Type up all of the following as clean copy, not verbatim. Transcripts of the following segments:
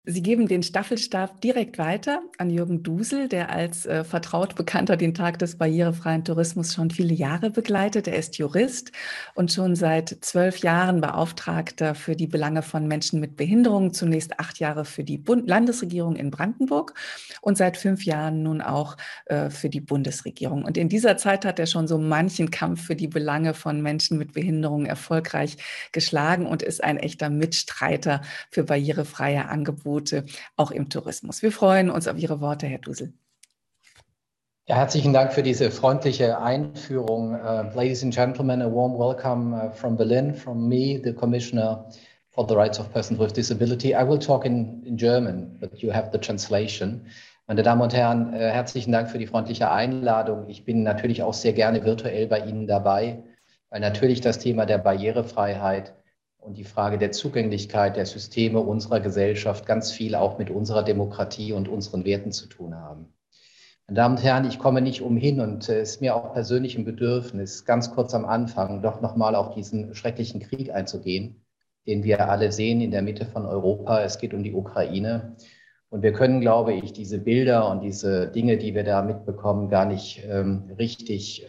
Sie geben den Staffelstab direkt weiter an Jürgen Dusel, der als vertraut Bekannter den Tag des barrierefreien Tourismus schon viele Jahre begleitet. Er ist Jurist und schon seit 12 Jahren Beauftragter für die Belange von Menschen mit Behinderungen, zunächst 8 Jahre für die Landesregierung in Brandenburg und seit 5 Jahren nun auch für die Bundesregierung. Und in dieser Zeit hat er schon so manchen Kampf für die Belange von Menschen mit Behinderungen erfolgreich geschlagen und ist ein echter Mitstreiter für barrierefreie Angebote, auch im Tourismus. Wir freuen uns auf Ihre Worte, Herr Dusel. Ja, herzlichen Dank für diese freundliche Einführung. Ladies and gentlemen, a warm welcome from Berlin, from me, the Commissioner for the Rights of Persons with Disability. I will talk in German, but you have the translation. Meine Damen und Herren, herzlichen Dank für die freundliche Einladung. Ich bin natürlich auch sehr gerne virtuell bei Ihnen dabei, weil natürlich das Thema der Barrierefreiheit und die Frage der Zugänglichkeit der Systeme unserer Gesellschaft ganz viel auch mit unserer Demokratie und unseren Werten zu tun haben. Meine Damen und Herren, ich komme nicht umhin und es ist mir auch persönlich ein Bedürfnis, ganz kurz am Anfang doch nochmal auf diesen schrecklichen Krieg einzugehen, den wir alle sehen in der Mitte von Europa. Es geht um die Ukraine. Und wir können, glaube ich, diese Bilder und diese Dinge, die wir da mitbekommen, gar nicht richtig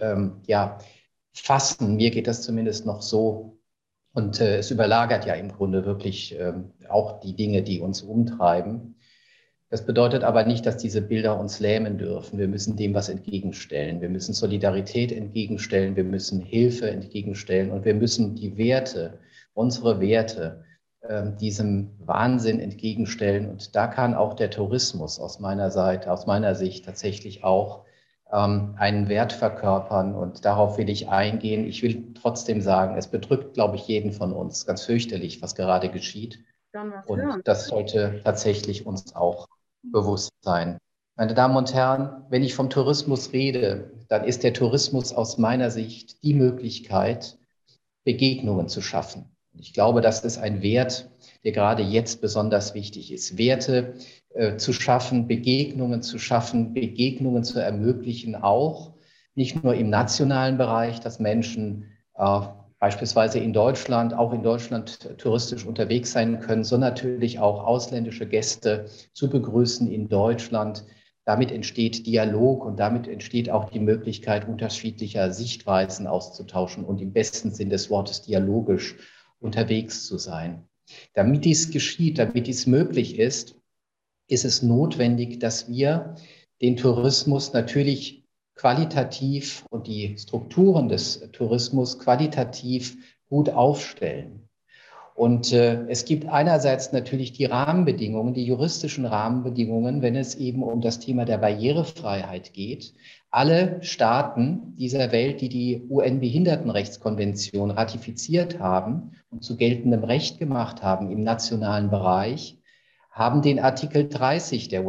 fassen. Mir geht das zumindest noch so. Und es überlagert ja im Grunde wirklich auch die Dinge, die uns umtreiben. Das bedeutet aber nicht, dass diese Bilder uns lähmen dürfen. Wir müssen dem was entgegenstellen. Wir müssen Solidarität entgegenstellen. Wir müssen Hilfe entgegenstellen. Und wir müssen die Werte, unsere Werte, diesem Wahnsinn entgegenstellen. Und da kann auch der Tourismus aus meiner Sicht tatsächlich auch einen Wert verkörpern. Und darauf will ich eingehen. Ich will trotzdem sagen, es bedrückt, glaube ich, jeden von uns ganz fürchterlich, was gerade geschieht. Und das sollte tatsächlich uns auch bewusst sein. Meine Damen und Herren, wenn ich vom Tourismus rede, dann ist der Tourismus aus meiner Sicht die Möglichkeit, Begegnungen zu schaffen. Ich glaube, das ist ein Wert, der gerade jetzt besonders wichtig ist. Werte zu schaffen, Begegnungen zu schaffen, Begegnungen zu ermöglichen, auch nicht nur im nationalen Bereich, dass Menschen beispielsweise auch in Deutschland touristisch unterwegs sein können, sondern natürlich auch ausländische Gäste zu begrüßen in Deutschland. Damit entsteht Dialog und damit entsteht auch die Möglichkeit, unterschiedlicher Sichtweisen auszutauschen und im besten Sinn des Wortes dialogisch unterwegs zu sein. Damit dies geschieht, damit dies möglich ist, ist es notwendig, dass wir den Tourismus natürlich qualitativ und die Strukturen des Tourismus qualitativ gut aufstellen. Und es gibt einerseits natürlich die Rahmenbedingungen, die juristischen Rahmenbedingungen, wenn es eben um das Thema der Barrierefreiheit geht. Alle Staaten dieser Welt, die die UN-Behindertenrechtskonvention ratifiziert haben und zu geltendem Recht gemacht haben im nationalen Bereich, haben den Artikel 30 der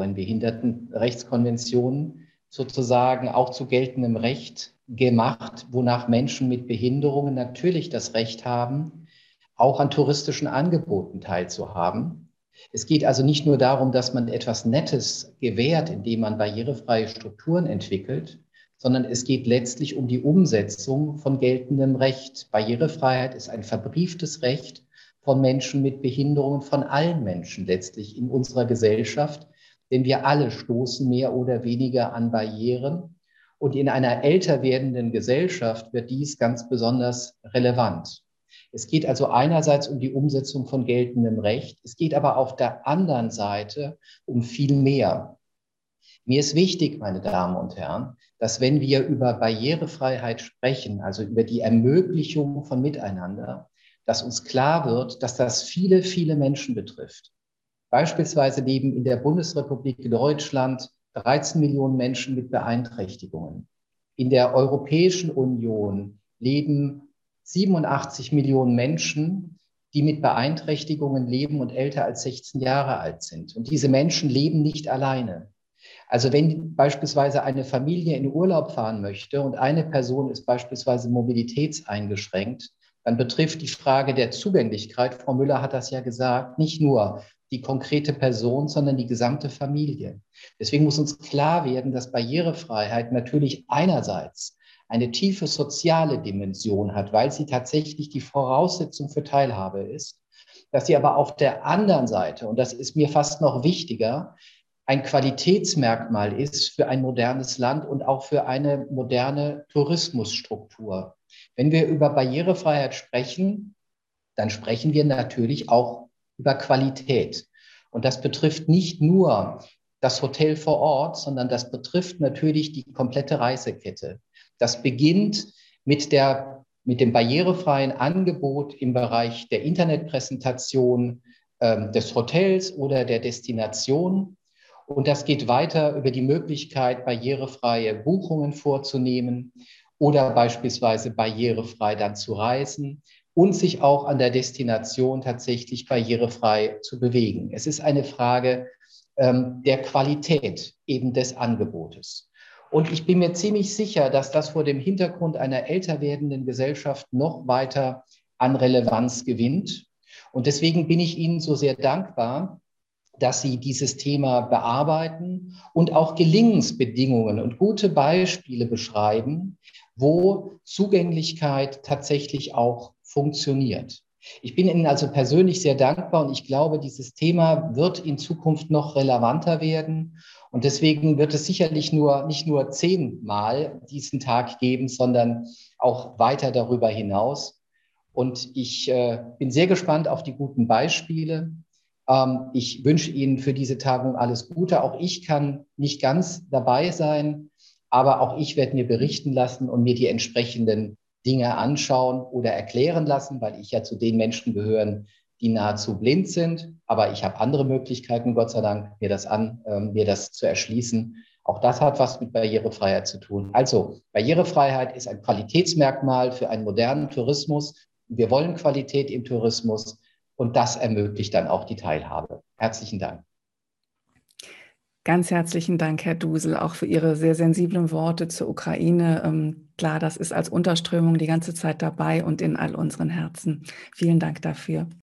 UN-Behindertenrechtskonvention sozusagen auch zu geltendem Recht gemacht, wonach Menschen mit Behinderungen natürlich das Recht haben, auch an touristischen Angeboten teilzuhaben. Es geht also nicht nur darum, dass man etwas Nettes gewährt, indem man barrierefreie Strukturen entwickelt, sondern es geht letztlich um die Umsetzung von geltendem Recht. Barrierefreiheit ist ein verbrieftes Recht von Menschen mit Behinderungen, von allen Menschen letztlich in unserer Gesellschaft, denn wir alle stoßen mehr oder weniger an Barrieren. Und in einer älter werdenden Gesellschaft wird dies ganz besonders relevant. Es geht also einerseits um die Umsetzung von geltendem Recht, es geht aber auf der anderen Seite um viel mehr. Mir ist wichtig, meine Damen und Herren, dass wenn wir über Barrierefreiheit sprechen, also über die Ermöglichung von Miteinander, dass uns klar wird, dass das viele, viele Menschen betrifft. Beispielsweise leben in der Bundesrepublik Deutschland 13 Millionen Menschen mit Beeinträchtigungen. In der Europäischen Union leben 87 Millionen Menschen, die mit Beeinträchtigungen leben und älter als 16 Jahre alt sind. Und diese Menschen leben nicht alleine. Also wenn beispielsweise eine Familie in Urlaub fahren möchte und eine Person ist beispielsweise mobilitätseingeschränkt, dann betrifft die Frage der Zugänglichkeit, Frau Müller hat das ja gesagt, nicht nur die konkrete Person, sondern die gesamte Familie. Deswegen muss uns klar werden, dass Barrierefreiheit natürlich einerseits eine tiefe soziale Dimension hat, weil sie tatsächlich die Voraussetzung für Teilhabe ist. dass sie aber auf der anderen Seite, und das ist mir fast noch wichtiger, ein Qualitätsmerkmal ist für ein modernes Land und auch für eine moderne Tourismusstruktur. Wenn wir über Barrierefreiheit sprechen, dann sprechen wir natürlich auch über Qualität. Und das betrifft nicht nur das Hotel vor Ort, sondern das betrifft natürlich die komplette Reisekette. Das beginnt mit dem barrierefreien Angebot im Bereich der Internetpräsentation des Hotels oder der Destination. Und das geht weiter über die Möglichkeit, barrierefreie Buchungen vorzunehmen oder beispielsweise barrierefrei dann zu reisen und sich auch an der Destination tatsächlich barrierefrei zu bewegen. Es ist eine Frage der Qualität eben des Angebotes. Und ich bin mir ziemlich sicher, dass das vor dem Hintergrund einer älter werdenden Gesellschaft noch weiter an Relevanz gewinnt. Und deswegen bin ich Ihnen so sehr dankbar, dass Sie dieses Thema bearbeiten und auch Gelingensbedingungen und gute Beispiele beschreiben, wo Zugänglichkeit tatsächlich auch funktioniert. Ich bin Ihnen also persönlich sehr dankbar und ich glaube, dieses Thema wird in Zukunft noch relevanter werden. Und deswegen wird es sicherlich nicht nur 10-mal diesen Tag geben, sondern auch weiter darüber hinaus. Und ich bin sehr gespannt auf die guten Beispiele. Ich wünsche Ihnen für diese Tagung alles Gute. Auch ich kann nicht ganz dabei sein, aber auch ich werde mir berichten lassen und mir die entsprechenden Dinge anschauen oder erklären lassen, weil ich ja zu den Menschen gehöre, die nahezu blind sind. Aber ich habe andere Möglichkeiten, Gott sei Dank, mir das zu erschließen. Auch das hat was mit Barrierefreiheit zu tun. Also Barrierefreiheit ist ein Qualitätsmerkmal für einen modernen Tourismus. Wir wollen Qualität im Tourismus und das ermöglicht dann auch die Teilhabe. Herzlichen Dank. Ganz herzlichen Dank, Herr Dusel, auch für Ihre sehr sensiblen Worte zur Ukraine. Klar, das ist als Unterströmung die ganze Zeit dabei und in all unseren Herzen. Vielen Dank dafür.